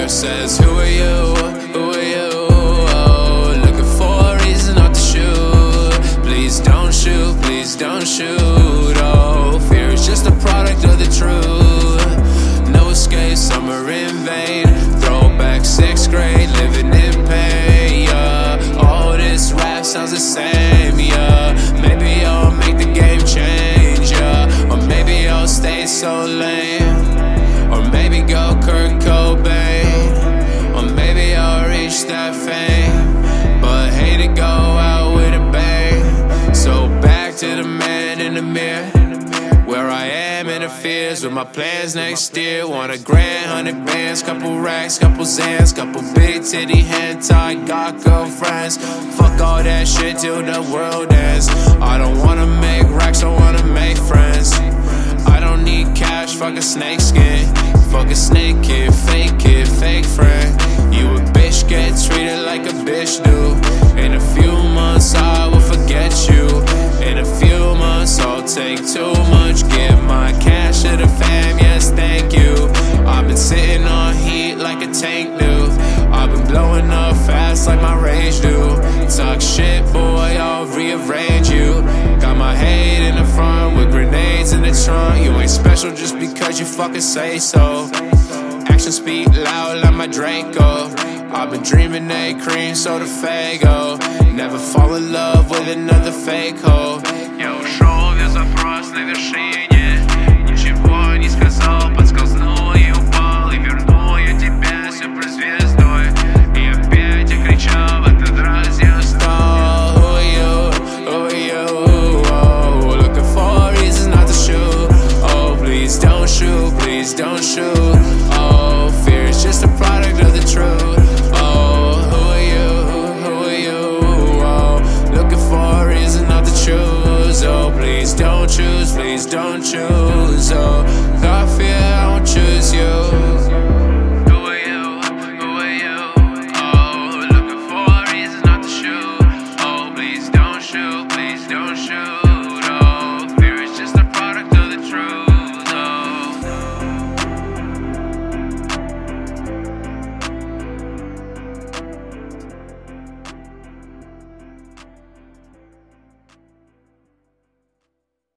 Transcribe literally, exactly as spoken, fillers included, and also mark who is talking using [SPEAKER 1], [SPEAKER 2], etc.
[SPEAKER 1] Fear says, who are you? Who are you? Oh, looking for a reason not to shoot. Please don't shoot, please don't shoot. Oh, fear is just a product of the truth. No escape, summer in vain. Throwback sixth grade, living in pain, yeah. All this rap sounds the same, yeah. Maybe I'll make the game change, yeah. Or maybe I'll stay so lame. Or maybe go Kurt Cobain. Or maybe I'll reach that fame. But hate to go out with a bang. So back to the man in the mirror, where I am interferes with my plans next year. Want a grand, hundred bands, couple racks, couple Zans, couple big titty hentai, got girlfriends. Fuck all that shit till the world ends. I don't wanna make racks, I wanna make friends. I don't need cash, fuck a snake skin. Fuck a snake kid, fake kid, fake friend. You a bitch, get treated like a bitch do. In a few months I will forget you. In a few months I'll take too much, give my cash to the fam, yes thank you. I've been sitting on heat like a tank do. I've been blowing up fast like my rage do. Talk shit boy, I'll rearrange you. Got my hate in the front with grenades in the trunk. You ain't special just because you fucking say so. Actions speak loud like my Draco. I've been dreaming they cream soda Fago. Never fall in love with another fake hoe.
[SPEAKER 2] Я ушел, весь запрос на вершине. Ничего не сказал, подскользнул и упал. И вернул я тебя суперзвездой. И опять я кричал в этот раз я устал.
[SPEAKER 1] Who are you? Who are you? Oh, looking for reasons not to shoot. Oh, please don't shoot, please don't shoot. Oh, fear is just a product of the truth. Oh, who are you? Who are you? Oh, looking for a reason not to choose. Oh, please don't choose, please don't choose. Oh, got fear, I won't choose you.
[SPEAKER 2] Who are you? Who are you? Oh, looking for a reason not to shoot. Oh, please don't shoot, please don't shoot.